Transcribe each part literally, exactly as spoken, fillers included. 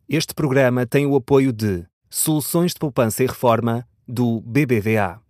Este programa tem o apoio de Soluções de Poupança e Reforma do B B V A.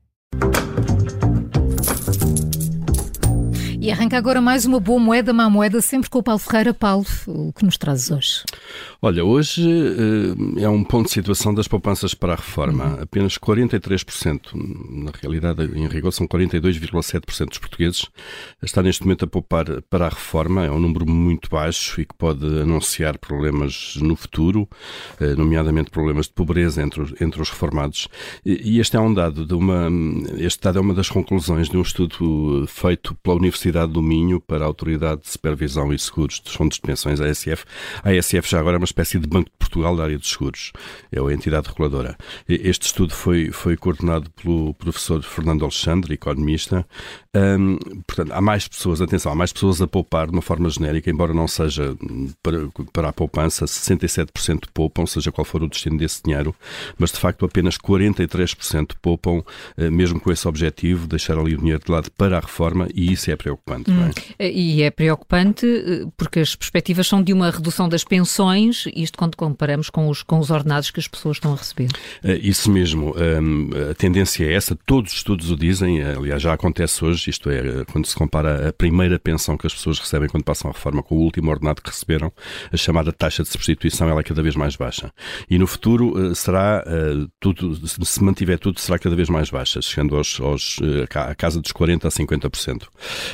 E arranca agora mais uma boa moeda, má moeda, sempre com o Paulo Ferreira. Paulo, o que nos trazes hoje? Olha, hoje uh, é um ponto de situação das poupanças para a reforma. Uhum. Apenas quarenta e três por cento, na realidade, em rigor, são quarenta e dois vírgula sete por cento dos portugueses, está neste momento a poupar para a reforma. É um número muito baixo e que pode anunciar problemas no futuro, uh, nomeadamente problemas de pobreza entre os, entre os reformados. E, e este é um dado de uma, este dado é uma das conclusões de um estudo feito pela Universidade do Minho para a Autoridade de Supervisão e Seguros dos Fundos de Pensões, a ASF. A ASF já agora é uma espécie de Banco de Portugal da área dos seguros. É a entidade reguladora. Este estudo foi, foi coordenado pelo professor Fernando Alexandre, economista. Um, portanto, há mais pessoas, atenção, há mais pessoas a poupar de uma forma genérica, embora não seja para, para a poupança, sessenta e sete por cento poupam, seja qual for o destino desse dinheiro, mas de facto apenas quarenta e três por cento poupam, mesmo com esse objetivo, deixar ali o dinheiro de lado para a reforma, e isso é preocupante. Hum, não é? E é preocupante porque as perspectivas são de uma redução das pensões, isto quando comparamos com os, com os ordenados que as pessoas estão a receber. Isso mesmo, a tendência é essa, todos os estudos o dizem, aliás já acontece hoje, isto é, quando se compara a primeira pensão que as pessoas recebem quando passam a reforma com o último ordenado que receberam, a chamada taxa de substituição, ela é cada vez mais baixa. E no futuro será, tudo, se mantiver tudo, será cada vez mais baixa, chegando aos, aos, à casa dos quarenta a cinquenta por cento.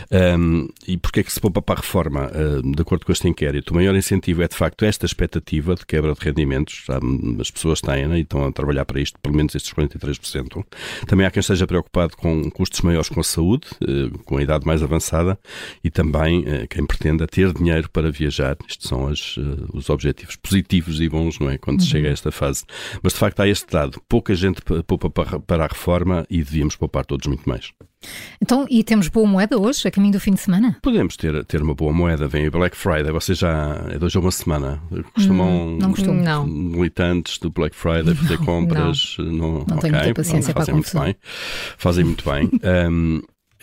Um, e porquê é que se poupa para a reforma? Uh, de acordo com este inquérito, o maior incentivo é de facto esta expectativa de quebra de rendimentos. Um, as pessoas têm, né, e estão a trabalhar para isto, pelo menos estes quarenta e três por cento. Também há quem esteja preocupado com custos maiores com a saúde, uh, com a idade mais avançada, e também uh, quem pretenda ter dinheiro para viajar. Estes são as, uh, os objetivos positivos e bons, não é? Quando se chega a esta fase. Mas de facto há este dado. Pouca gente poupa para, para a reforma e devíamos poupar todos muito mais. Então, e temos boa moeda hoje, a caminho do fim de semana? Podemos ter, ter uma boa moeda. Vem o Black Friday, vocês já, é de hoje a uma semana, costumam, hum, não costumo, não. militantes do Black Friday fazer não, compras? Não, não, não okay, tenho muita paciência não, para a confusão. Muito bem, fazem muito bem. Um,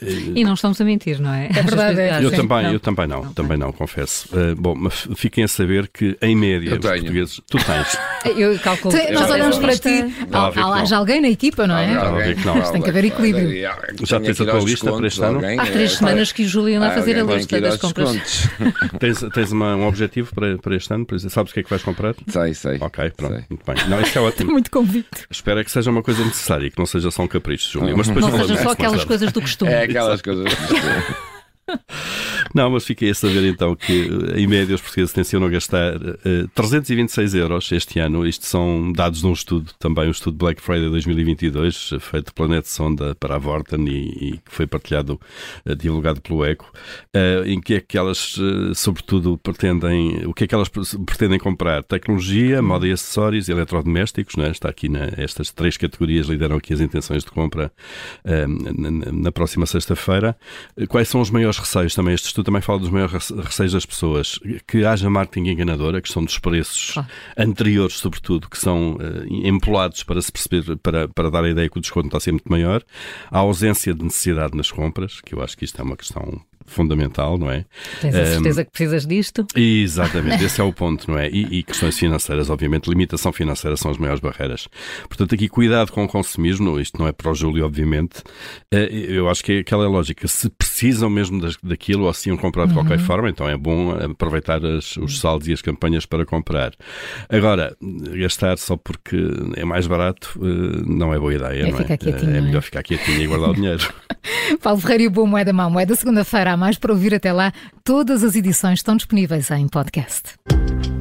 E não estamos a mentir, não é? É verdade. É, eu, também, não. eu também não, não também não, confesso. Uh, bom, mas fiquem a saber que, em média, os portugueses... Tu tens. Eu calculo. Tu, nós olhamos para ti. Há, há já alguém na equipa, não é? Há alguém que não. Mas tem que haver equilíbrio. Já tens a tua lista para este ano? Há três semanas que o Júlio anda a fazer a lista das compras. Tens, tens uma, um objetivo para, para este ano? Sabes o que é que vais comprar? Sei, sei. Ok, pronto, sei. Muito bem. Não, isso é ótimo. Estou muito convicto. Espero que seja uma coisa necessária, que não seja só um capricho, Júlio. Mas depois não sejam só aquelas coisas do costume. É aquelas coisas do costume. Não, mas fiquei a saber então que em média os portugueses tencionam gastar uh, trezentos e vinte e seis euros este ano. Isto são dados de um estudo, também um estudo Black Friday dois mil e vinte e dois, feito pela Net Sonda para a Vorten e, e que foi partilhado, uh, divulgado pelo Eco, uh, em que é que elas, uh, sobretudo, pretendem, o que é que elas pretendem comprar? Tecnologia, moda e acessórios e eletrodomésticos, não é? Está aqui, na, estas três categorias lideram aqui as intenções de compra uh, na, na próxima sexta-feira. Quais são os maiores receios também? Este estudo também fala dos maiores receios das pessoas. Que haja marketing enganador, a questão dos preços ah. anteriores, sobretudo, que são uh, empolados para se perceber, para, para dar a ideia que o desconto está a ser muito maior. A ausência de necessidade nas compras, que eu acho que isto é uma questão fundamental, não é? Tens a certeza um, que precisas disto? Exatamente, esse é o ponto, não é? E, e questões financeiras, obviamente, limitação financeira são as maiores barreiras. Portanto, aqui cuidado com o consumismo, isto não é para o Júlio, obviamente. Eu acho que é aquela lógica, se precisam mesmo daquilo ou se iam comprar de qualquer uhum. forma, então é bom aproveitar as, os saldos e as campanhas para comprar. Agora, gastar só porque é mais barato não é boa ideia, é não ficar é? Quietinho, é melhor não é? ficar quietinho e guardar o dinheiro. Paulo Ferreira e o Boa Moeda, Má Moeda, segunda-feira há mais para ouvir. Até lá, todas as edições estão disponíveis em podcast.